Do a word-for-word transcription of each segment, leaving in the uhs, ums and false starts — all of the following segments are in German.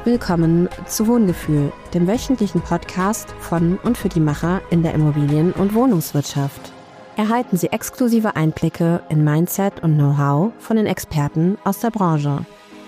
Willkommen zu Wohngefühl, dem wöchentlichen Podcast von und für die Macher in der Immobilien- und Wohnungswirtschaft. Erhalten Sie exklusive Einblicke in Mindset und Know-how von den Experten aus der Branche.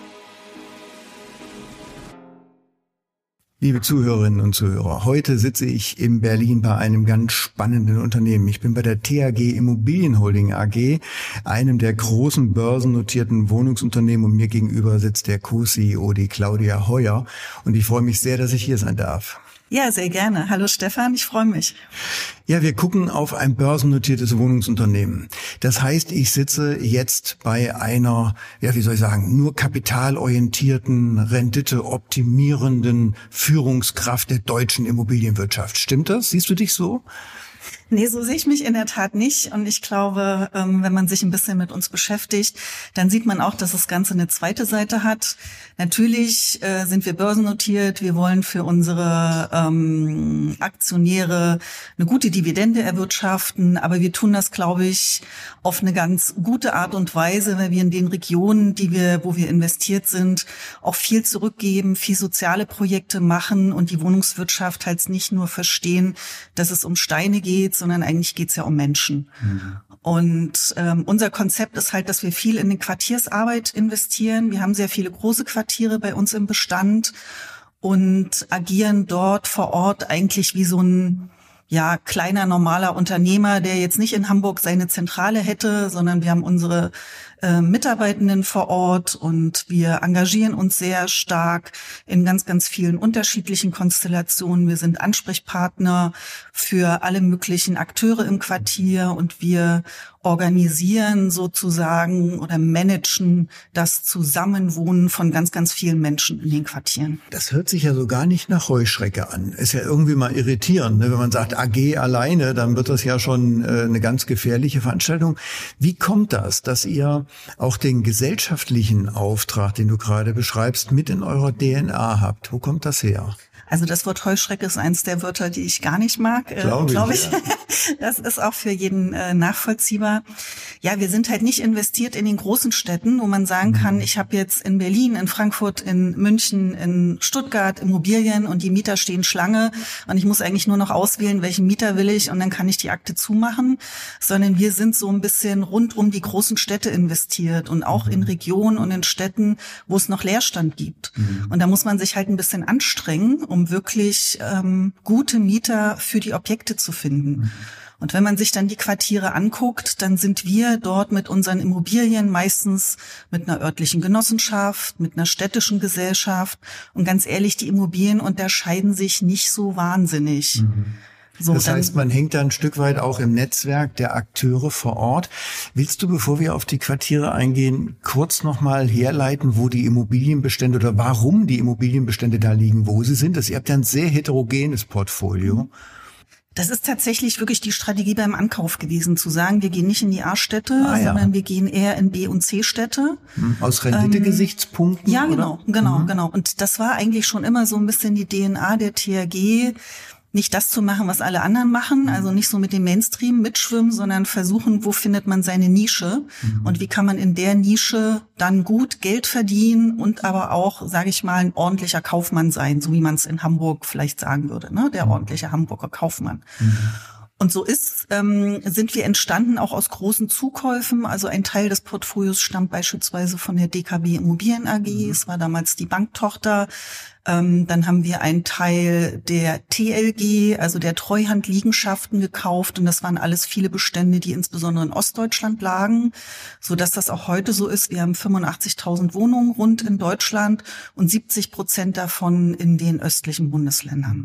Liebe Zuhörerinnen und Zuhörer, heute sitze ich in Berlin bei einem ganz spannenden Unternehmen. Ich bin bei der T A G Immobilienholding A G, einem der großen börsennotierten Wohnungsunternehmen, und mir gegenüber sitzt der Co-C E O, die Claudia Heuer, und ich freue mich sehr, dass ich hier sein darf. Ja, sehr gerne. Hallo Stefan, ich freue mich. Ja, wir gucken auf ein börsennotiertes Wohnungsunternehmen. Das heißt, ich sitze jetzt bei einer, ja, wie soll ich sagen, nur kapitalorientierten, renditeoptimierenden Führungskraft der deutschen Immobilienwirtschaft. Stimmt das? Siehst du dich so? Nee, so sehe ich mich in der Tat nicht. Und ich glaube, wenn man sich ein bisschen mit uns beschäftigt, dann sieht man auch, dass das Ganze eine zweite Seite hat. Natürlich sind wir börsennotiert. Wir wollen für unsere ähm, Aktionäre eine gute Dividende erwirtschaften. Aber wir tun das, glaube ich, auf eine ganz gute Art und Weise, weil wir in den Regionen, die wir, wo wir investiert sind, auch viel zurückgeben, viel soziale Projekte machen und die Wohnungswirtschaft halt nicht nur verstehen, dass es um Steine geht, sondern eigentlich geht's ja um Menschen. Mhm. Und ähm, unser Konzept ist halt, dass wir viel in die Quartiersarbeit investieren. Wir haben sehr viele große Quartiere bei uns im Bestand und agieren dort vor Ort eigentlich wie so ein ja kleiner, normaler Unternehmer, der jetzt nicht in Hamburg seine Zentrale hätte, sondern wir haben unsere äh, Mitarbeitenden vor Ort und wir engagieren uns sehr stark in ganz, ganz vielen unterschiedlichen Konstellationen. Wir sind Ansprechpartner für alle möglichen Akteure im Quartier und wir organisieren sozusagen oder managen das Zusammenwohnen von ganz, ganz vielen Menschen in den Quartieren. Das hört sich ja so gar nicht nach Heuschrecke an. Ist ja irgendwie mal irritierend, ne? Wenn man sagt A G alleine, dann wird das ja schon äh, eine ganz gefährliche Veranstaltung. Wie kommt das, dass ihr auch den gesellschaftlichen Auftrag, den du gerade beschreibst, mit in eurer D N A habt? Wo kommt das her? Also das Wort Heuschrecke ist eins der Wörter, die ich gar nicht mag, glaube glaub ich. ich. Ja. Das ist auch für jeden äh, nachvollziehbar. Ja, wir sind halt nicht investiert in den großen Städten, wo man sagen kann, ich habe jetzt in Berlin, in Frankfurt, in München, in Stuttgart Immobilien und die Mieter stehen Schlange und ich muss eigentlich nur noch auswählen, welchen Mieter will ich und dann kann ich die Akte zumachen, sondern wir sind so ein bisschen rund um die großen Städte investiert und auch in Regionen und in Städten, wo es noch Leerstand gibt. Mhm. Und da muss man sich halt ein bisschen anstrengen, um um wirklich ähm, gute Mieter für die Objekte zu finden. Mhm. Und wenn man sich dann die Quartiere anguckt, dann sind wir dort mit unseren Immobilien meistens mit einer örtlichen Genossenschaft, mit einer städtischen Gesellschaft. Und ganz ehrlich, die Immobilien unterscheiden sich nicht so wahnsinnig. Mhm. So, das heißt, man hängt da ein Stück weit auch im Netzwerk der Akteure vor Ort. Willst du, bevor wir auf die Quartiere eingehen, kurz nochmal herleiten, wo die Immobilienbestände oder warum die Immobilienbestände da liegen, wo sie sind? Das, ihr habt ja ein sehr heterogenes Portfolio. Das ist tatsächlich wirklich die Strategie beim Ankauf gewesen, zu sagen, wir gehen nicht in die A-Städte, ah, ja. sondern wir gehen eher in B- und C-Städte. Aus Rendite-Gesichtspunkten? Ähm, ja, genau, oder? genau, mhm. genau. Und das war eigentlich schon immer so ein bisschen die D N A der T A G, nicht das zu machen, was alle anderen machen, also nicht so mit dem Mainstream mitschwimmen, sondern versuchen, wo findet man seine Nische mhm. und wie kann man in der Nische dann gut Geld verdienen und aber auch, sage ich mal, ein ordentlicher Kaufmann sein, so wie man es in Hamburg vielleicht sagen würde, ne, der ordentliche Hamburger Kaufmann. Mhm. Und so ist, ähm, sind wir entstanden auch aus großen Zukäufen. Also ein Teil des Portfolios stammt beispielsweise von der D K B Immobilien A G. Mhm. Es war damals die Banktochter. Ähm, dann haben wir einen Teil der T L G, also der Treuhandliegenschaften gekauft. Und das waren alles viele Bestände, die insbesondere in Ostdeutschland lagen, so dass das auch heute so ist. Wir haben fünfundachtzigtausend Wohnungen rund in Deutschland und siebzig Prozent davon in den östlichen Bundesländern.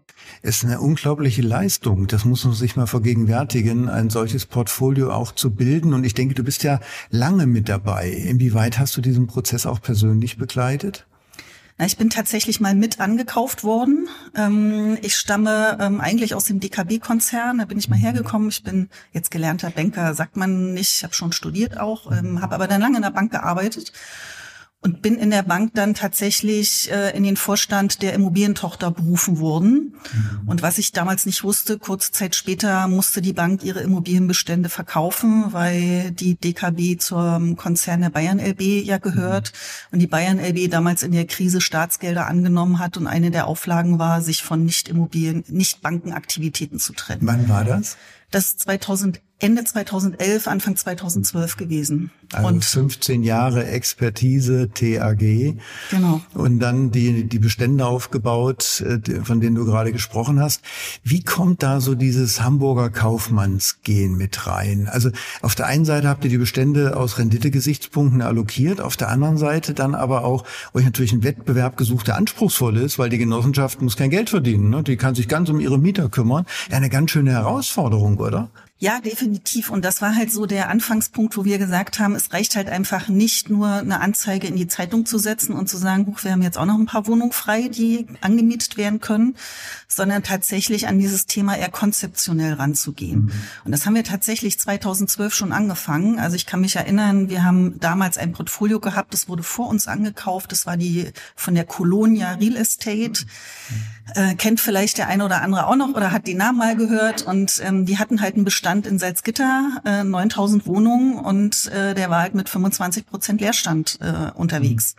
Ist eine unglaubliche Leistung. Das muss man sich mal vergegenwärtigen, ein solches Portfolio auch zu bilden. Und ich denke, du bist ja lange mit dabei. Inwieweit hast du diesen Prozess auch persönlich begleitet? Na, ich bin tatsächlich mal mit angekauft worden. Ähm, ich stamme ähm, eigentlich aus dem D K B-Konzern. Da bin ich mal hergekommen. Ich bin jetzt gelernter Banker, sagt man nicht. Ich habe schon studiert auch, ähm, habe aber dann lange in der Bank gearbeitet. Und bin in der Bank dann tatsächlich äh, in den Vorstand der Immobilientochter berufen worden. Mhm. Und was ich damals nicht wusste, kurze Zeit später musste die Bank ihre Immobilienbestände verkaufen, weil die D K B zum Konzern der Bayern L B ja gehört. Mhm. Und die Bayern L B damals in der Krise Staatsgelder angenommen hat. Und eine der Auflagen war, sich von Nicht-Immobilien, Nicht-Bankenaktivitäten zu trennen. Wann war das? Das ist zweitausend, Ende zweitausendelf, Anfang zweitausendzwölf gewesen. Also und fünfzehn Jahre Expertise, T A G. Genau. Und dann die, die Bestände aufgebaut, von denen du gerade gesprochen hast. Wie kommt da so dieses Hamburger Kaufmannsgehen mit rein? Also auf der einen Seite habt ihr die Bestände aus Renditegesichtspunkten allokiert, auf der anderen Seite dann aber auch euch natürlich einen Wettbewerb gesucht, der anspruchsvoll ist, weil die Genossenschaft muss kein Geld verdienen, ne? Die kann sich ganz um ihre Mieter kümmern. Ja, eine ganz schöne Herausforderung, oder? Ja, definitiv. Und das war halt so der Anfangspunkt, wo wir gesagt haben, es reicht halt einfach nicht nur eine Anzeige in die Zeitung zu setzen und zu sagen, huch, wir haben jetzt auch noch ein paar Wohnungen frei, die angemietet werden können, sondern tatsächlich an dieses Thema eher konzeptionell ranzugehen. Mhm. Und das haben wir tatsächlich zweitausendzwölf schon angefangen. Also ich kann mich erinnern, wir haben damals ein Portfolio gehabt, das wurde vor uns angekauft. Das war die von der Colonia Real Estate. Mhm. Äh, kennt vielleicht der eine oder andere auch noch oder hat die Namen mal gehört. Und ähm, die hatten halt einen Bestand in Salzgitter, äh, neuntausend Wohnungen, und äh, der war halt mit fünfundzwanzig Prozent Leerstand äh, unterwegs.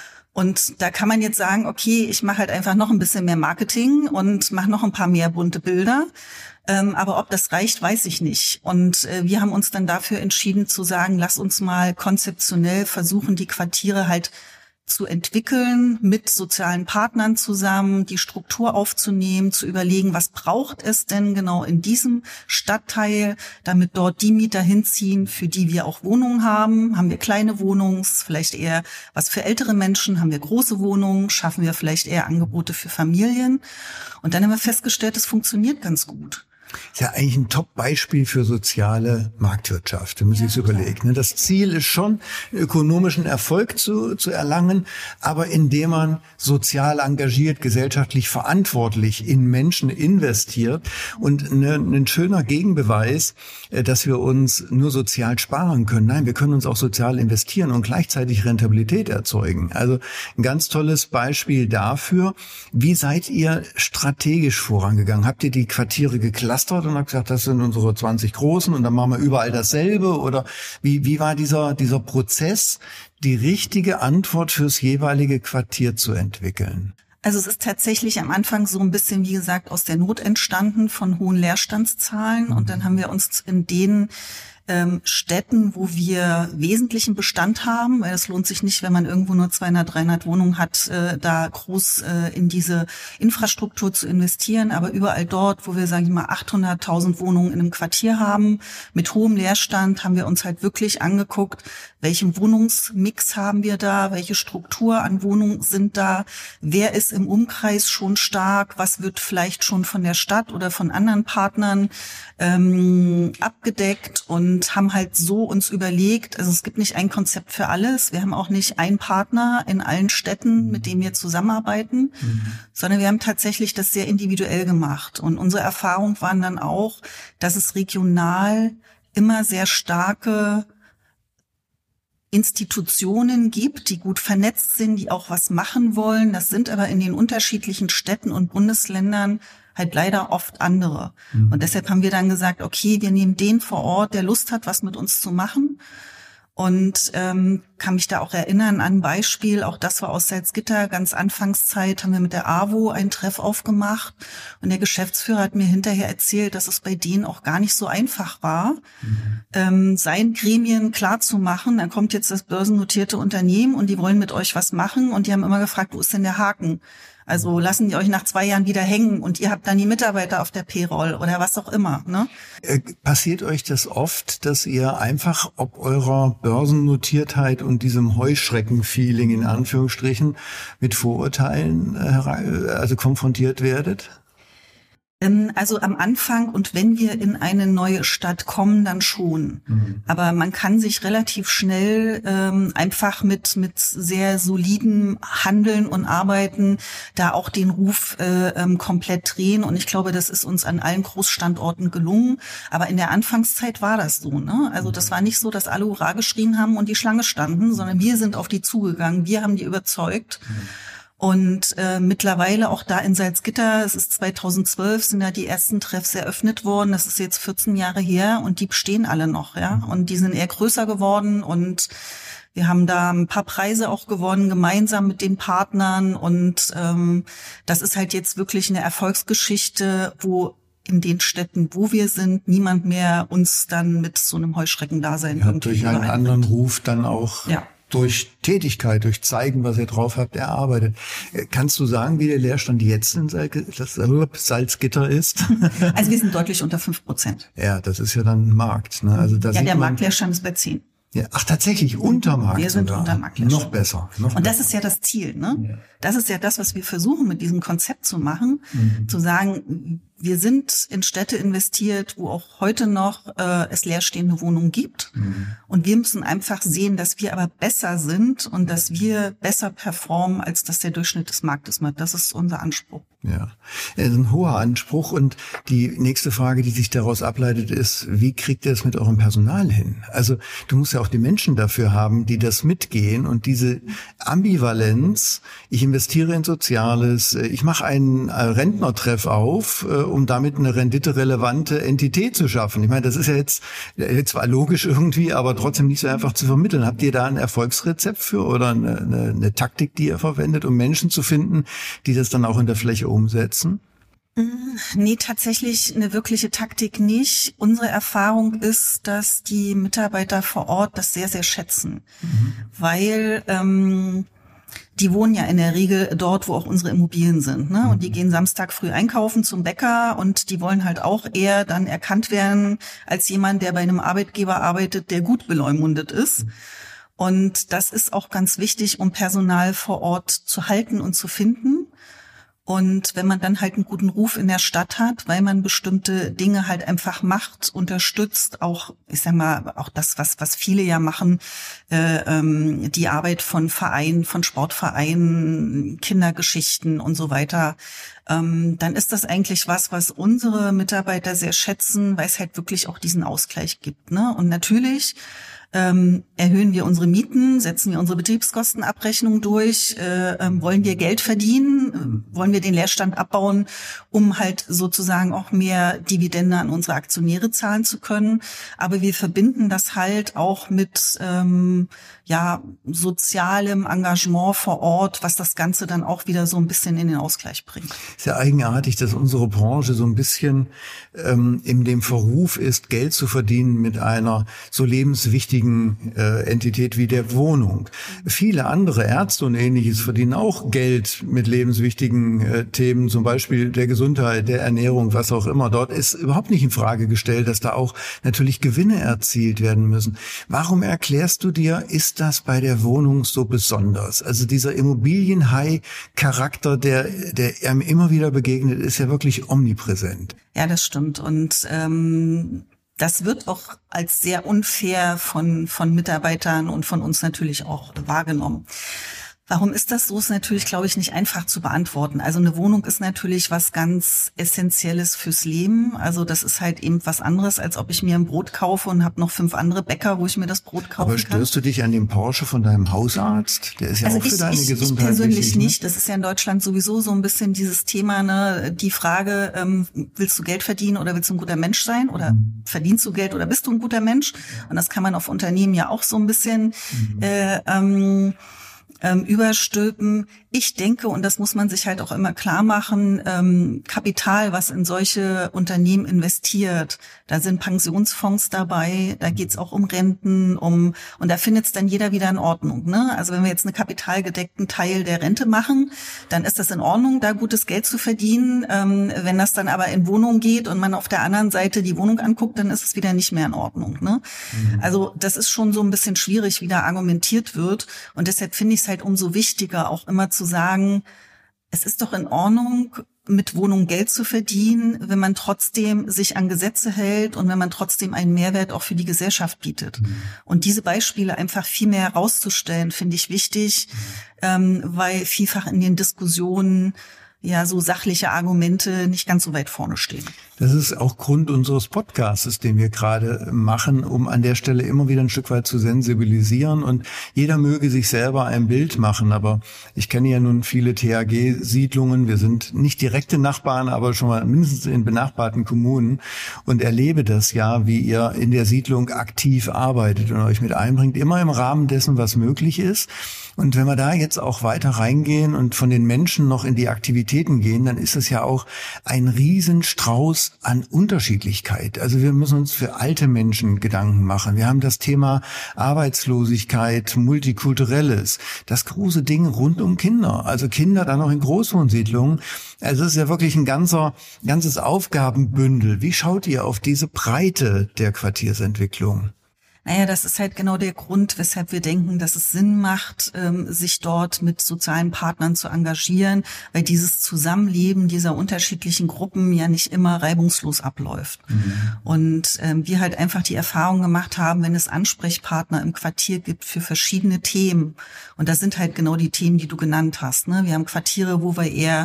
Und da kann man jetzt sagen, okay, ich mache halt einfach noch ein bisschen mehr Marketing und mache noch ein paar mehr bunte Bilder. Ähm, aber ob das reicht, weiß ich nicht. Und äh, wir haben uns dann dafür entschieden zu sagen, lass uns mal konzeptionell versuchen, die Quartiere halt zu entwickeln, mit sozialen Partnern zusammen, die Struktur aufzunehmen, zu überlegen, was braucht es denn genau in diesem Stadtteil, damit dort die Mieter hinziehen, für die wir auch Wohnungen haben. Haben wir kleine Wohnungen, vielleicht eher was für ältere Menschen, haben wir große Wohnungen, schaffen wir vielleicht eher Angebote für Familien. Und dann haben wir festgestellt, es funktioniert ganz gut. Ist ja eigentlich ein Top-Beispiel für soziale Marktwirtschaft, wenn man ja, sich überlegt. Ne? Das Ziel ist schon, ökonomischen Erfolg zu, zu erlangen, aber indem man sozial engagiert, gesellschaftlich verantwortlich in Menschen investiert. Und ne, ein schöner Gegenbeweis, dass wir uns nur sozial sparen können. Nein, wir können uns auch sozial investieren und gleichzeitig Rentabilität erzeugen. Also ein ganz tolles Beispiel dafür. Wie seid ihr strategisch vorangegangen? Habt ihr die Quartiere geklustert und habt gesagt, das sind unsere zwanzig Großen und dann machen wir überall dasselbe? Oder wie, wie war dieser, dieser Prozess, die richtige Antwort fürs jeweilige Quartier zu entwickeln? Also es ist tatsächlich am Anfang so ein bisschen, wie gesagt, aus der Not entstanden von hohen Leerstandszahlen. Und dann haben wir uns in den ähm, Städten, wo wir wesentlichen Bestand haben, weil es lohnt sich nicht, wenn man irgendwo nur zweihundert, dreihundert Wohnungen hat, äh, da groß äh, in diese Infrastruktur zu investieren. Aber überall dort, wo wir, sagen wir mal, achthunderttausend Wohnungen in einem Quartier haben, mit hohem Leerstand, haben wir uns halt wirklich angeguckt, welchen Wohnungsmix haben wir da, welche Struktur an Wohnungen sind da, wer ist im Umkreis schon stark, was wird vielleicht schon von der Stadt oder von anderen Partnern ähm, abgedeckt, und haben halt so uns überlegt, also es gibt nicht ein Konzept für alles, wir haben auch nicht einen Partner in allen Städten, mit dem wir zusammenarbeiten, mhm. sondern wir haben tatsächlich das sehr individuell gemacht. Und unsere Erfahrung waren dann auch, dass es regional immer sehr starke Institutionen gibt, die gut vernetzt sind, die auch was machen wollen. Das sind aber in den unterschiedlichen Städten und Bundesländern halt leider oft andere. Mhm. Und deshalb haben wir dann gesagt, okay, wir nehmen den vor Ort, der Lust hat, was mit uns zu machen. Und ähm, kann mich da auch erinnern an ein Beispiel, auch das war aus Salzgitter, ganz Anfangszeit haben wir mit der AWO einen Treff aufgemacht, und der Geschäftsführer hat mir hinterher erzählt, dass es bei denen auch gar nicht so einfach war, mhm. ähm, seinen Gremien klarzumachen, dann kommt jetzt das börsennotierte Unternehmen und die wollen mit euch was machen, und die haben immer gefragt, wo ist denn der Haken? Also lassen die euch nach zwei Jahren wieder hängen und ihr habt dann die Mitarbeiter auf der Payroll oder was auch immer, ne? Passiert euch das oft, dass ihr einfach ob eurer Börsennotiertheit und diesem Heuschrecken-Feeling in Anführungsstrichen mit Vorurteilen also konfrontiert werdet? Also am Anfang und wenn wir in eine neue Stadt kommen, dann schon. Mhm. Aber man kann sich relativ schnell ähm, einfach mit mit sehr solidem Handeln und Arbeiten da auch den Ruf äh, ähm, komplett drehen. Und ich glaube, das ist uns an allen Großstandorten gelungen. Aber in der Anfangszeit war das so, ne? Also das war nicht so, dass alle Hurra geschrien haben und die Schlange standen, sondern wir sind auf die zugegangen. Wir haben die überzeugt. Mhm. Und äh, mittlerweile auch da in Salzgitter, es ist zweitausendzwölf, sind da die ersten Treffs eröffnet worden. Das ist jetzt vierzehn Jahre her und die bestehen alle noch, ja. Und die sind eher größer geworden und wir haben da ein paar Preise auch gewonnen, gemeinsam mit den Partnern. Und ähm, das ist halt jetzt wirklich eine Erfolgsgeschichte, wo in den Städten, wo wir sind, niemand mehr uns dann mit so einem Heuschreckendasein ja, irgendwie durch einen anderen Ruf dann auch... Ja. Durch Tätigkeit, durch Zeigen, was ihr drauf habt, erarbeitet. Kannst du sagen, wie der Leerstand jetzt in Salzgitter ist? Also wir sind deutlich unter fünf Prozent. Ja, das ist ja dann ein Markt. Ne? Also da ja, sieht der man, Marktleerstand ist bei zehn. Ja, ach, tatsächlich, unter Markt. Wir sind sogar. unter Marktleerstand. Noch besser. Noch Und das besser. ist ja das Ziel, ne? Ja. Das ist ja das, was wir versuchen mit diesem Konzept zu machen, mhm. zu sagen, wir sind in Städte investiert, wo auch heute noch äh, es leerstehende Wohnungen gibt. Mhm. Und wir müssen einfach sehen, dass wir aber besser sind und dass wir besser performen, als dass der Durchschnitt des Marktes macht. Das ist unser Anspruch. Ja, das ist ein hoher Anspruch. Und die nächste Frage, die sich daraus ableitet, ist, wie kriegt ihr das mit eurem Personal hin? Also du musst ja auch die Menschen dafür haben, die das mitgehen und diese Ambivalenz, ich investiere in Soziales, ich mache einen Rentnertreff auf, um damit eine renditerelevante Entität zu schaffen. Ich meine, das ist ja jetzt, jetzt zwar logisch irgendwie, aber trotzdem nicht so einfach zu vermitteln. Habt ihr da ein Erfolgsrezept für oder eine, eine, eine Taktik, die ihr verwendet, um Menschen zu finden, die das dann auch in der Fläche umsetzen? Nee, tatsächlich eine wirkliche Taktik nicht. Unsere Erfahrung ist, dass die Mitarbeiter vor Ort das sehr, sehr schätzen, mhm. weil ähm, die wohnen ja in der Regel dort, wo auch unsere Immobilien sind, ne? Und die gehen Samstag früh einkaufen zum Bäcker und die wollen halt auch eher dann erkannt werden als jemand, der bei einem Arbeitgeber arbeitet, der gut beleumundet ist. Und das ist auch ganz wichtig, um Personal vor Ort zu halten und zu finden. Und wenn man dann halt einen guten Ruf in der Stadt hat, weil man bestimmte Dinge halt einfach macht, unterstützt, auch, ich sag mal, auch das, was was viele ja machen, äh, ähm, die Arbeit von Vereinen, von Sportvereinen, Kindergeschichten und so weiter, ähm, dann ist das eigentlich was, was unsere Mitarbeiter sehr schätzen, weil es halt wirklich auch diesen Ausgleich gibt, ne? Und natürlich Ähm, erhöhen wir unsere Mieten, setzen wir unsere Betriebskostenabrechnung durch, äh, ähm, wollen wir Geld verdienen, äh, wollen wir den Leerstand abbauen, um halt sozusagen auch mehr Dividende an unsere Aktionäre zahlen zu können. Aber wir verbinden das halt auch mit ähm, ja sozialem Engagement vor Ort, was das Ganze dann auch wieder so ein bisschen in den Ausgleich bringt. Ist ja eigenartig, dass unsere Branche so ein bisschen ähm, in dem Verruf ist, Geld zu verdienen mit einer so lebenswichtigen Äh, Entität wie der Wohnung. Viele andere Ärzte und Ähnliches verdienen auch Geld mit lebenswichtigen äh, Themen, zum Beispiel der Gesundheit, der Ernährung, was auch immer. Dort ist überhaupt nicht in Frage gestellt, dass da auch natürlich Gewinne erzielt werden müssen. Warum erklärst du dir, ist das bei der Wohnung so besonders? Also dieser Immobilienhai-Charakter, der, der einem immer wieder begegnet, ist ja wirklich omnipräsent. Ja, das stimmt. Und ähm das wird auch als sehr unfair von von Mitarbeitern und von uns natürlich auch wahrgenommen. Warum ist das so? Ist natürlich, glaube ich, nicht einfach zu beantworten. Also eine Wohnung ist natürlich was ganz Essentielles fürs Leben. Also das ist halt eben was anderes, als ob ich mir ein Brot kaufe und habe noch fünf andere Bäcker, wo ich mir das Brot kaufen kann. Aber störst kann. du dich an dem Porsche von deinem Hausarzt? Der ist ja also auch für ich, deine ich, Gesundheit ich persönlich wichtig, ne? nicht. Das ist ja in Deutschland sowieso so ein bisschen dieses Thema, ne? Die Frage, ähm, willst du Geld verdienen oder willst du ein guter Mensch sein? Oder mhm. verdienst du Geld oder bist du ein guter Mensch? Und das kann man auf Unternehmen ja auch so ein bisschen mhm. äh, ähm, Ähm, überstülpen. Ich denke, und das muss man sich halt auch immer klar machen, ähm, Kapital, was in solche Unternehmen investiert, da sind Pensionsfonds dabei, da geht's auch um Renten, um und da findet's dann jeder wieder in Ordnung. Ne? Also wenn wir jetzt einen kapitalgedeckten Teil der Rente machen, dann ist das in Ordnung, da gutes Geld zu verdienen. Ähm, wenn das dann aber in Wohnung geht und man auf der anderen Seite die Wohnung anguckt, dann ist es wieder nicht mehr in Ordnung. Ne? Mhm. Also das ist schon so ein bisschen schwierig, wie da argumentiert wird. Und deshalb finde ich es halt umso wichtiger, auch immer zu sagen, es ist doch in Ordnung, mit Wohnungen Geld zu verdienen, wenn man trotzdem sich an Gesetze hält und wenn man trotzdem einen Mehrwert auch für die Gesellschaft bietet. Mhm. Und diese Beispiele einfach viel mehr herauszustellen, finde ich wichtig, mhm. ähm, weil vielfach in den Diskussionen ja so sachliche Argumente nicht ganz so weit vorne stehen. Das ist auch Grund unseres Podcasts, den wir gerade machen, um an der Stelle immer wieder ein Stück weit zu sensibilisieren. Und jeder möge sich selber ein Bild machen. Aber ich kenne ja nun viele T H G-Siedlungen. Wir sind nicht direkte Nachbarn, aber schon mal mindestens in benachbarten Kommunen und erlebe das ja, wie ihr in der Siedlung aktiv arbeitet und euch mit einbringt, immer im Rahmen dessen, was möglich ist. Und wenn wir da jetzt auch weiter reingehen und von den Menschen noch in die Aktivitäten gehen, dann ist es ja auch ein Riesenstrauß an Unterschiedlichkeit. Also wir müssen uns für alte Menschen Gedanken machen. Wir haben das Thema Arbeitslosigkeit, Multikulturelles, das große Ding rund um Kinder. Also Kinder dann noch in Großwohnsiedlungen. Also es ist ja wirklich ein ganzer, ganzes Aufgabenbündel. Wie schaut ihr auf diese Breite der Quartiersentwicklung? Naja, das ist halt genau der Grund, weshalb wir denken, dass es Sinn macht, sich dort mit sozialen Partnern zu engagieren, weil dieses Zusammenleben dieser unterschiedlichen Gruppen ja nicht immer reibungslos abläuft. Mhm. Und wir halt einfach die Erfahrung gemacht haben, wenn es Ansprechpartner im Quartier gibt für verschiedene Themen, und das sind halt genau die Themen, die du genannt hast, ne? Wir haben Quartiere, wo wir eher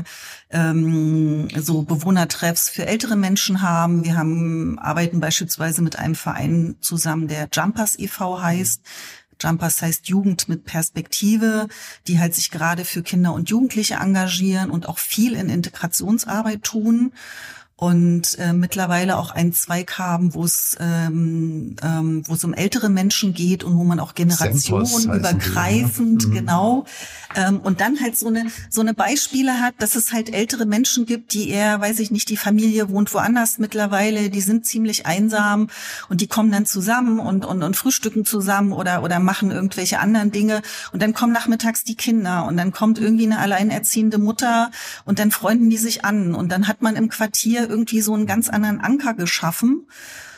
ähm, so Bewohnertreffs für ältere Menschen haben. Wir haben arbeiten beispielsweise mit einem Verein zusammen, der Jumpers e V heißt. Jumpers heißt Jugend mit Perspektive, die halt sich gerade für Kinder und Jugendliche engagieren und auch viel in Integrationsarbeit tun. Und äh, mittlerweile auch einen Zweig haben, wo es ähm, ähm, wo es um ältere Menschen geht und wo man auch generationenübergreifend, die, ja. genau, ähm, und dann halt so eine so eine Beispiele hat, dass es halt ältere Menschen gibt, die eher, weiß ich nicht, die Familie wohnt woanders mittlerweile, die sind ziemlich einsam und die kommen dann zusammen und und und frühstücken zusammen oder oder machen irgendwelche anderen Dinge, und dann kommen nachmittags die Kinder und dann kommt irgendwie eine alleinerziehende Mutter und dann freunden die sich an und dann hat man im Quartier irgendwie so einen ganz anderen Anker geschaffen.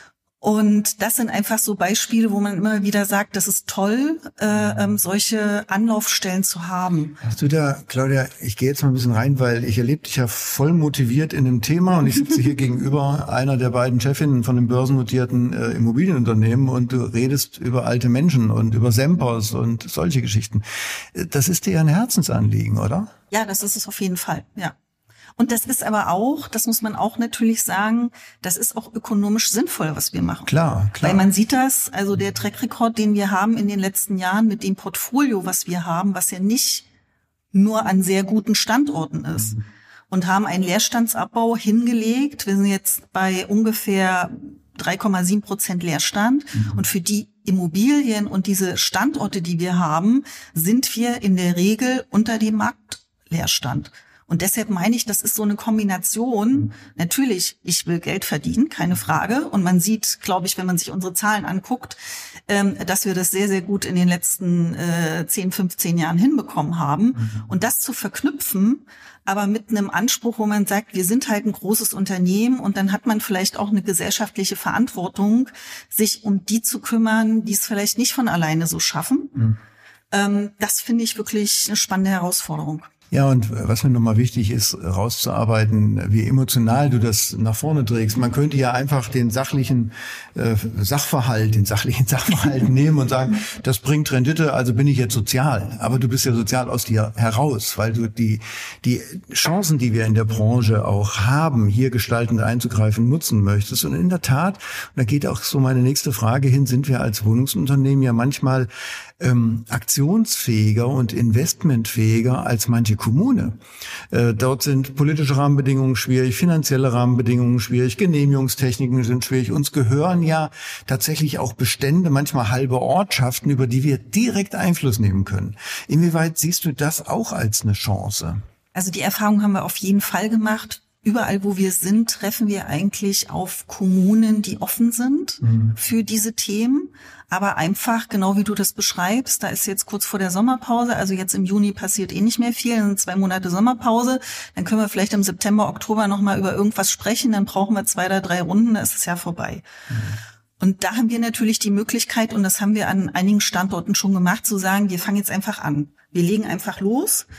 Und das sind einfach so Beispiele, wo man immer wieder sagt, das ist toll, äh, ähm, solche Anlaufstellen zu haben. Hast du da, Claudia, ich gehe jetzt mal ein bisschen rein, weil ich erlebe dich ja voll motiviert in dem Thema und ich sitze hier gegenüber einer der beiden Chefinnen von einem börsennotierten äh, Immobilienunternehmen und du redest über alte Menschen und über Sempers und solche Geschichten. Das ist dir ja ein Herzensanliegen, oder? Ja, das ist es auf jeden Fall, ja. Und das ist aber auch, das muss man auch natürlich sagen, das ist auch ökonomisch sinnvoll, was wir machen. Klar, klar. Weil man sieht das, also der Track-Record, den wir haben in den letzten Jahren mit dem Portfolio, was wir haben, was ja nicht nur an sehr guten Standorten ist, mhm. und haben einen Leerstandsabbau hingelegt. Wir sind jetzt bei ungefähr drei Komma sieben Prozent Leerstand. Mhm. Und für die Immobilien und diese Standorte, die wir haben, sind wir in der Regel unter dem Marktleerstand. Und deshalb meine ich, das ist so eine Kombination. Natürlich, ich will Geld verdienen, keine Frage. Und man sieht, glaube ich, wenn man sich unsere Zahlen anguckt, dass wir das sehr, sehr gut in den letzten zehn, fünfzehn Jahren hinbekommen haben. Und das zu verknüpfen, aber mit einem Anspruch, wo man sagt, wir sind halt ein großes Unternehmen und dann hat man vielleicht auch eine gesellschaftliche Verantwortung, sich um die zu kümmern, die es vielleicht nicht von alleine so schaffen. Mhm. Das finde ich wirklich eine spannende Herausforderung. Ja, und was mir nochmal wichtig ist, rauszuarbeiten, wie emotional du das nach vorne trägst. Man könnte ja einfach den sachlichen äh, Sachverhalt, den sachlichen Sachverhalt nehmen und sagen, das bringt Rendite, also bin ich jetzt sozial. Aber du bist ja sozial aus dir heraus, weil du die die Chancen, die wir in der Branche auch haben, hier gestaltend einzugreifen, nutzen möchtest. Und in der Tat, und da geht auch so meine nächste Frage hin, sind wir als Wohnungsunternehmen ja manchmal ähm, aktionsfähiger und investmentfähiger als manche Kommune. Äh, dort sind politische Rahmenbedingungen schwierig, finanzielle Rahmenbedingungen schwierig, Genehmigungstechniken sind schwierig. Uns gehören ja tatsächlich auch Bestände, manchmal halbe Ortschaften, über die wir direkt Einfluss nehmen können. Inwieweit siehst du das auch als eine Chance? Also die Erfahrung haben wir auf jeden Fall gemacht. Überall, wo wir sind, treffen wir eigentlich auf Kommunen, die offen sind mhm. für diese Themen. Aber einfach, genau wie du das beschreibst, da ist jetzt kurz vor der Sommerpause, also jetzt im Juni passiert eh nicht mehr viel, dann sind zwei Monate Sommerpause. Dann können wir vielleicht im September, Oktober nochmal über irgendwas sprechen, dann brauchen wir zwei oder drei Runden, dann ist es ja vorbei. Mhm. Und da haben wir natürlich die Möglichkeit, und das haben wir an einigen Standorten schon gemacht, zu sagen, wir fangen jetzt einfach an. Wir legen einfach los.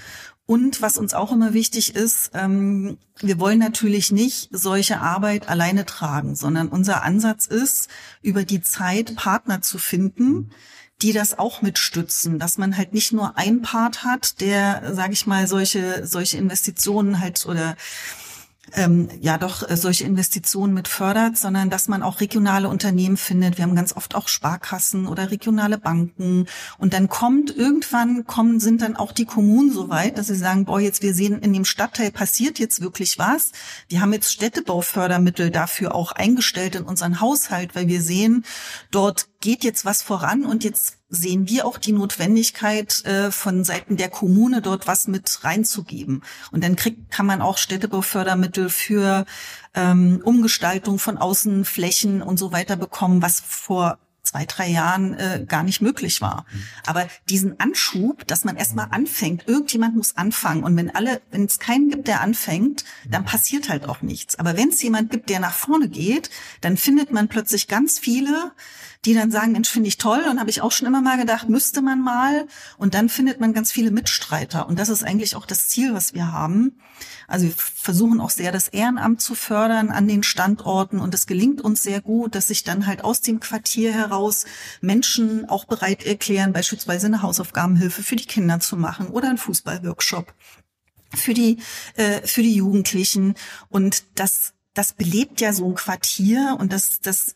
Und was uns auch immer wichtig ist, ähm, wir wollen natürlich nicht solche Arbeit alleine tragen, sondern unser Ansatz ist, über die Zeit Partner zu finden, die das auch mitstützen, dass man halt nicht nur einen Part hat, der, sage ich mal, solche solche Investitionen halt oder ähm, ja doch äh, solche Investitionen mit fördert, sondern dass man auch regionale Unternehmen findet. Wir haben ganz oft auch Sparkassen oder regionale Banken. Und dann kommt irgendwann, kommen sind dann auch die Kommunen so weit, dass sie sagen, boah, jetzt wir sehen, in dem Stadtteil passiert jetzt wirklich was. Wir haben jetzt Städtebaufördermittel dafür auch eingestellt in unseren Haushalt, weil wir sehen, dort geht jetzt was voran und jetzt sehen wir auch die Notwendigkeit äh, von Seiten der Kommune, dort was mit reinzugeben. Und dann kriegt, kann man auch Städtebaufördermittel für ähm, Umgestaltung von Außenflächen und so weiter bekommen, was vor zwei, drei Jahren äh, gar nicht möglich war. Aber diesen Anschub, dass man erstmal anfängt, irgendjemand muss anfangen. Und wenn alle, wenn es keinen gibt, der anfängt, dann passiert halt auch nichts. Aber wenn es jemand gibt, der nach vorne geht, dann findet man plötzlich ganz viele, die dann sagen, Mensch, finde ich toll. Und habe ich auch schon immer mal gedacht, müsste man mal. Und dann findet man ganz viele Mitstreiter. Und das ist eigentlich auch das Ziel, was wir haben. Also wir versuchen auch sehr, das Ehrenamt zu fördern an den Standorten. Und es gelingt uns sehr gut, dass sich dann halt aus dem Quartier heraus Menschen auch bereit erklären, beispielsweise eine Hausaufgabenhilfe für die Kinder zu machen oder einen Fußballworkshop für die, äh, für die Jugendlichen. Und das, das belebt ja so ein Quartier und das, das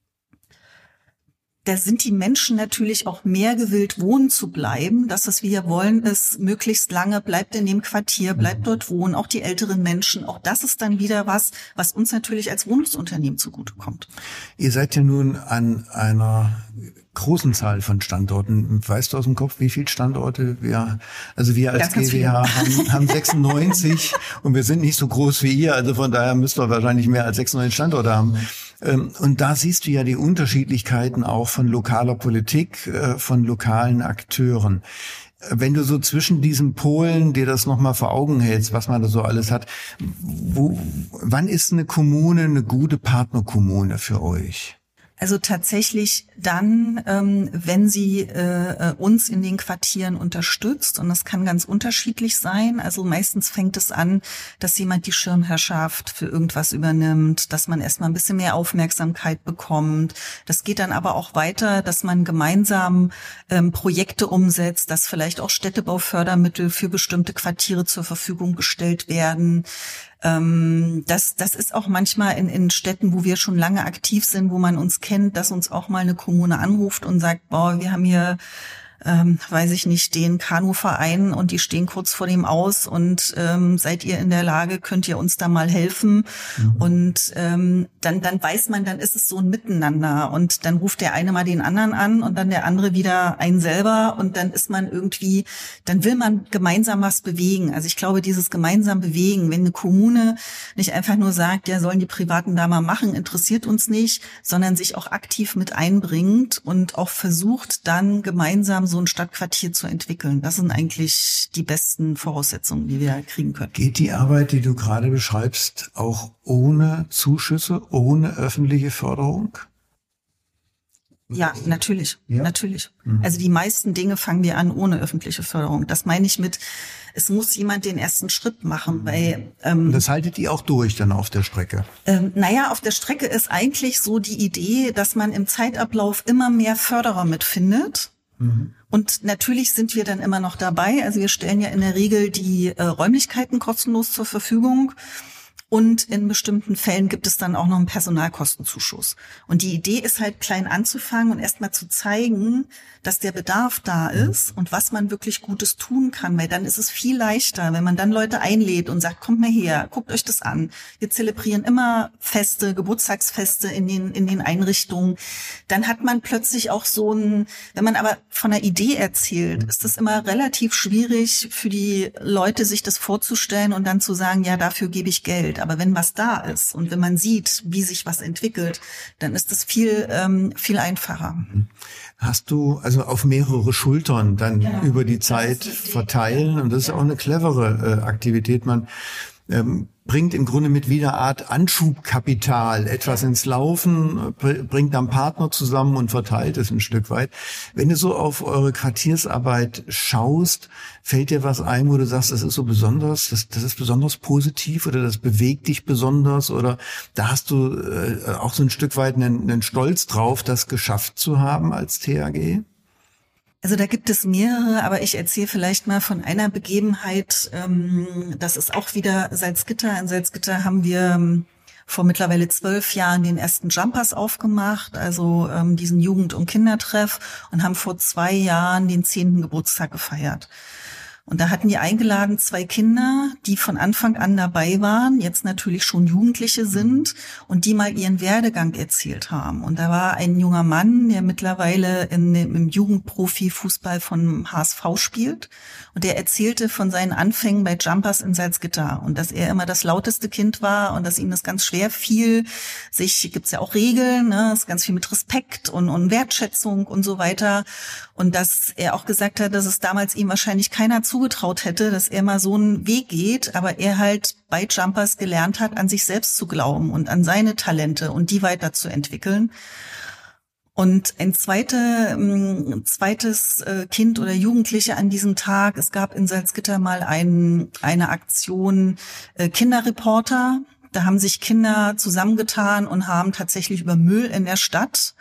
Da sind die Menschen natürlich auch mehr gewillt, wohnen zu bleiben. Das, was wir wollen, ist möglichst lange, bleibt in dem Quartier, bleibt dort wohnen, auch die älteren Menschen. Auch das ist dann wieder was, was uns natürlich als Wohnungsunternehmen zugutekommt. Ihr seid ja nun an einer großen Zahl von Standorten. Weißt du aus dem Kopf, wie viele Standorte wir, also wir als Ganz, G W H haben, haben sechsundneunzig und wir sind nicht so groß wie ihr, also von daher müsst ihr wahrscheinlich mehr als sechsundneunzig Standorte haben. Und da siehst du ja die Unterschiedlichkeiten auch von lokaler Politik, von lokalen Akteuren. Wenn du so zwischen diesen Polen dir das nochmal vor Augen hältst, was man da so alles hat, wo, wann ist eine Kommune eine gute Partnerkommune für euch? Also tatsächlich dann, ähm, wenn sie äh, uns in den Quartieren unterstützt, und das kann ganz unterschiedlich sein. Also meistens fängt es an, dass jemand die Schirmherrschaft für irgendwas übernimmt, dass man erstmal ein bisschen mehr Aufmerksamkeit bekommt. Das geht dann aber auch weiter, dass man gemeinsam ähm, Projekte umsetzt, dass vielleicht auch Städtebaufördermittel für bestimmte Quartiere zur Verfügung gestellt werden. Das, das ist auch manchmal in, in Städten, wo wir schon lange aktiv sind, wo man uns kennt, dass uns auch mal eine Kommune anruft und sagt, boah, wir haben hier, ähm, weiß ich nicht, den Kanuverein und die stehen kurz vor dem Aus und ähm, seid ihr in der Lage, könnt ihr uns da mal helfen? Mhm. Und ähm, dann, dann weiß man, dann ist es so ein Miteinander und dann ruft der eine mal den anderen an und dann der andere wieder einen selber und dann ist man irgendwie, dann will man gemeinsam was bewegen. Also ich glaube, dieses gemeinsam bewegen, wenn eine Kommune nicht einfach nur sagt, ja, sollen die Privaten da mal machen, interessiert uns nicht, sondern sich auch aktiv mit einbringt und auch versucht, dann gemeinsam so ein Stadtquartier zu entwickeln. Das sind eigentlich die besten Voraussetzungen, die wir kriegen können. Geht die Arbeit, die du gerade beschreibst, auch ohne Zuschüsse, ohne öffentliche Förderung? Ja, natürlich, ja? natürlich. Mhm. Also die meisten Dinge fangen wir an ohne öffentliche Förderung. Das meine ich mit, es muss jemand den ersten Schritt machen. Weil, ähm, Und das haltet ihr auch durch dann auf der Strecke? Ähm, naja, auf der Strecke ist eigentlich so die Idee, dass man im Zeitablauf immer mehr Förderer mitfindet. Mhm. Und natürlich sind wir dann immer noch dabei. Also wir stellen ja in der Regel die äh, Räumlichkeiten kostenlos zur Verfügung. Und in bestimmten Fällen gibt es dann auch noch einen Personalkostenzuschuss. Und die Idee ist halt klein anzufangen und erstmal zu zeigen, dass der Bedarf da ist und was man wirklich Gutes tun kann. Weil dann ist es viel leichter, wenn man dann Leute einlädt und sagt, kommt mal her, guckt euch das an. Wir zelebrieren immer Feste, Geburtstagsfeste in den, in den Einrichtungen. Dann hat man plötzlich auch so ein, wenn man aber von einer Idee erzählt, ist es immer relativ schwierig für die Leute, sich das vorzustellen und dann zu sagen, ja, dafür gebe ich Geld. Aber wenn was da ist und wenn man sieht, wie sich was entwickelt, dann ist das viel, ähm, viel einfacher. Hast du also auf mehrere Schultern dann genau. über die Zeit verteilen und das ist auch eine clevere äh, Aktivität. Man ähm, bringt im Grunde mit wieder Art Anschubkapital etwas ins Laufen, bringt dann Partner zusammen und verteilt es ein Stück weit. Wenn du so auf eure Quartiersarbeit schaust, fällt dir was ein, wo du sagst, das ist so besonders, das, das ist besonders positiv oder das bewegt dich besonders oder da hast du äh, auch so ein Stück weit einen, einen Stolz drauf, das geschafft zu haben als T A G? Also da gibt es mehrere, aber ich erzähle vielleicht mal von einer Begebenheit. Das ist auch wieder Salzgitter. In Salzgitter haben wir vor mittlerweile zwölf Jahren den ersten Jumpers aufgemacht, also diesen Jugend- und Kindertreff, und haben vor zwei Jahren den zehnten Geburtstag gefeiert. Und da hatten die eingeladen zwei Kinder, die von Anfang an dabei waren, jetzt natürlich schon Jugendliche sind und die mal ihren Werdegang erzählt haben. Und da war ein junger Mann, der mittlerweile in, im Jugendprofi-Fußball von H S V spielt. Und der erzählte von seinen Anfängen bei Jumpers in Salzgitter und dass er immer das lauteste Kind war und dass ihm das ganz schwer fiel. Sich gibt's ja auch Regeln, ne, ist ganz viel mit Respekt und, und Wertschätzung und so weiter. Und dass er auch gesagt hat, dass es damals ihm wahrscheinlich keiner zugetraut hätte, dass er mal so einen Weg geht, aber er halt bei Jumpers gelernt hat, an sich selbst zu glauben und an seine Talente und die weiterzuentwickeln. Und ein zweite, ein zweites Kind oder Jugendliche an diesem Tag, es gab in Salzgitter mal ein, eine Aktion Kinderreporter. Da haben sich Kinder zusammengetan und haben tatsächlich über Müll in der Stadt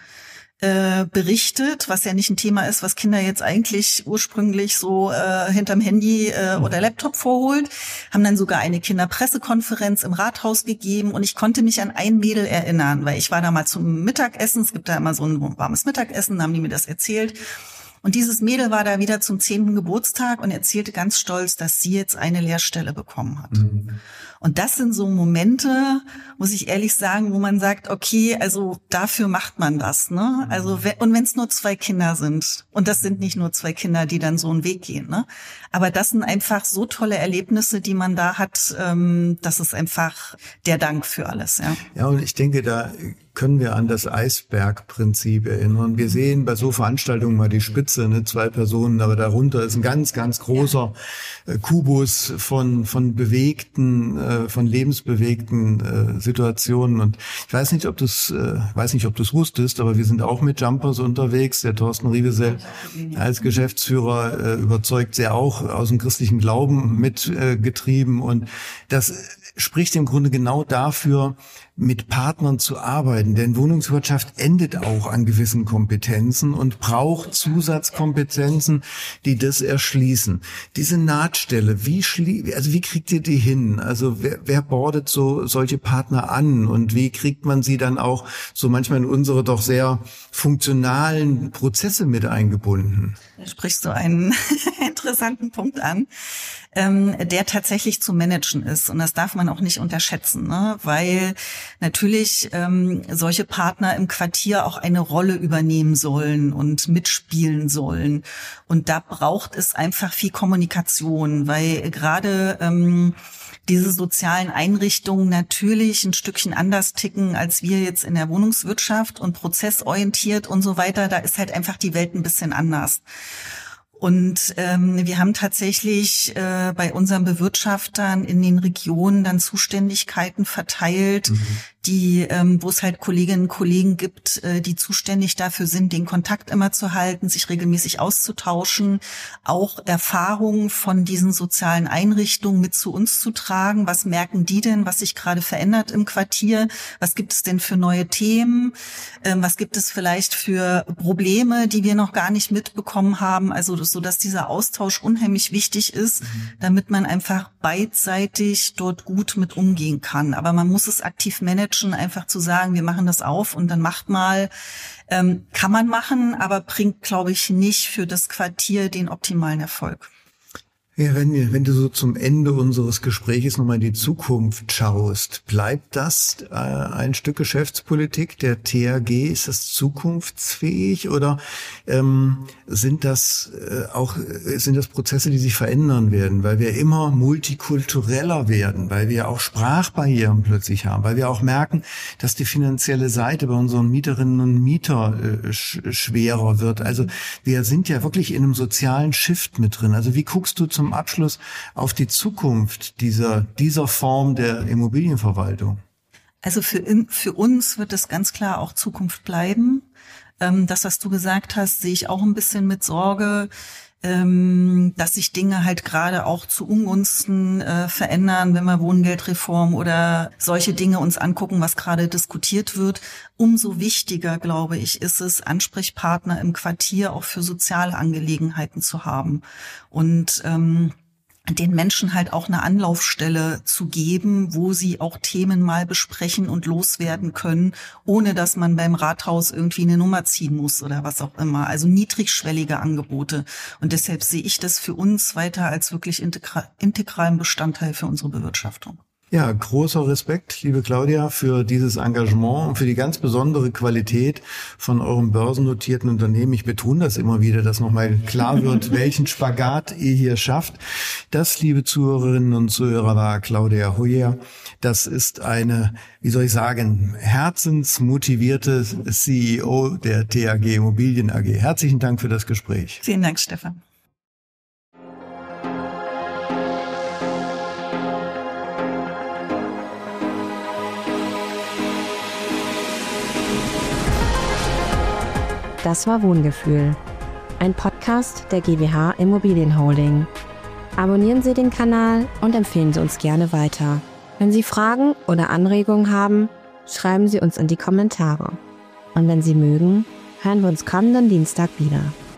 äh, berichtet, was ja nicht ein Thema ist, was Kinder jetzt eigentlich ursprünglich so äh, hinterm Handy äh, oder Laptop vorholt, haben dann sogar eine Kinderpressekonferenz im Rathaus gegeben und ich konnte mich an ein Mädel erinnern, weil ich war da mal zum Mittagessen, es gibt da immer so ein warmes Mittagessen, da haben die mir das erzählt. Und dieses Mädel war da wieder zum zehnten Geburtstag und erzählte ganz stolz, dass sie jetzt eine Lehrstelle bekommen hat. Mhm. Und das sind so Momente, muss ich ehrlich sagen, wo man sagt, okay, also dafür macht man das, ne? Also und wenn es nur zwei Kinder sind, und das sind nicht nur zwei Kinder, die dann so einen Weg gehen, ne? Aber das sind einfach so tolle Erlebnisse, die man da hat. Ähm, das ist einfach der Dank für alles, ja. Ja, und ich denke, da können wir an das Eisbergprinzip erinnern. Wir sehen bei so Veranstaltungen mal die Spitze, ne, zwei Personen, aber darunter ist ein ganz, ganz großer äh, Kubus von von bewegten, äh, von lebensbewegten äh, Situationen. Und ich weiß nicht, ob du es, äh, weiß nicht, ob du es wusstest, aber wir sind auch mit Jumpers unterwegs. Der Thorsten Riebesell als Geschäftsführer äh, überzeugt sehr auch aus dem christlichen Glauben mitgetrieben. Äh, und das spricht im Grunde genau dafür, mit Partnern zu arbeiten. Denn Wohnungswirtschaft endet auch an gewissen Kompetenzen und braucht Zusatzkompetenzen, die das erschließen. Diese Nahtstelle, wie schlie- also wie kriegt ihr die hin? Also wer, wer bordet so solche Partner an und wie kriegt man sie dann auch so manchmal in unsere doch sehr funktionalen Prozesse mit eingebunden? Da sprichst du einen interessanten Punkt an, ähm, der tatsächlich zu managen ist. Und das darf man auch nicht unterschätzen, ne? Weil natürlich ähm, solche Partner im Quartier auch eine Rolle übernehmen sollen und mitspielen sollen. Und da braucht es einfach viel Kommunikation, weil gerade ähm, diese sozialen Einrichtungen natürlich ein Stückchen anders ticken als wir jetzt in der Wohnungswirtschaft und prozessorientiert und so weiter. Da ist halt einfach die Welt ein bisschen anders. Und ähm, wir haben tatsächlich äh, bei unseren Bewirtschaftern in den Regionen dann Zuständigkeiten verteilt, mhm. die, ähm, wo es halt Kolleginnen und Kollegen gibt, äh, die zuständig dafür sind, den Kontakt immer zu halten, sich regelmäßig auszutauschen, auch Erfahrungen von diesen sozialen Einrichtungen mit zu uns zu tragen. Was merken die denn, was sich gerade verändert im Quartier? Was gibt es denn für neue Themen? Ähm, was gibt es vielleicht für Probleme, die wir noch gar nicht mitbekommen haben? Also so, dass dieser Austausch unheimlich wichtig ist, mhm. damit man einfach beidseitig dort gut mit umgehen kann. Aber man muss es aktiv managen, einfach zu sagen, wir machen das auf und dann macht mal, ähm, kann man machen, aber bringt, glaube ich, nicht für das Quartier den optimalen Erfolg. Ja, wenn, wenn du so zum Ende unseres Gespräches nochmal in die Zukunft schaust, bleibt das äh, ein Stück Geschäftspolitik der T A G? Ist das zukunftsfähig oder ähm, sind das äh, auch sind das Prozesse, die sich verändern werden, weil wir immer multikultureller werden, weil wir auch Sprachbarrieren plötzlich haben, weil wir auch merken, dass die finanzielle Seite bei unseren Mieterinnen und Mietern äh, sch- schwerer wird. Also wir sind ja wirklich in einem sozialen Shift mit drin. Also wie guckst du zum zum Abschluss auf die Zukunft dieser, dieser Form der Immobilienverwaltung? Also für, für uns wird es ganz klar auch Zukunft bleiben. Das, was du gesagt hast, sehe ich auch ein bisschen mit Sorge, dass sich Dinge halt gerade auch zu Ungunsten äh, verändern, wenn wir Wohngeldreform oder solche Dinge uns angucken, was gerade diskutiert wird. Umso wichtiger, glaube ich, ist es, Ansprechpartner im Quartier auch für soziale Angelegenheiten zu haben und ähm, den Menschen halt auch eine Anlaufstelle zu geben, wo sie auch Themen mal besprechen und loswerden können, ohne dass man beim Rathaus irgendwie eine Nummer ziehen muss oder was auch immer. Also niedrigschwellige Angebote. Und deshalb sehe ich das für uns weiter als wirklich integra- integralen Bestandteil für unsere Bewirtschaftung. Ja, großer Respekt, liebe Claudia, für dieses Engagement und für die ganz besondere Qualität von eurem börsennotierten Unternehmen. Ich betone das immer wieder, dass nochmal klar wird, welchen Spagat ihr hier schafft. Das, liebe Zuhörerinnen und Zuhörer, war Claudia Hoyer. Das ist eine, wie soll ich sagen, herzensmotivierte C E O der T A G Immobilien A G. Herzlichen Dank für das Gespräch. Vielen Dank, Stefan. Das war Wohngefühl, ein Podcast der G w H Immobilienholding. Abonnieren Sie den Kanal und empfehlen Sie uns gerne weiter. Wenn Sie Fragen oder Anregungen haben, schreiben Sie uns in die Kommentare. Und wenn Sie mögen, hören wir uns kommenden Dienstag wieder.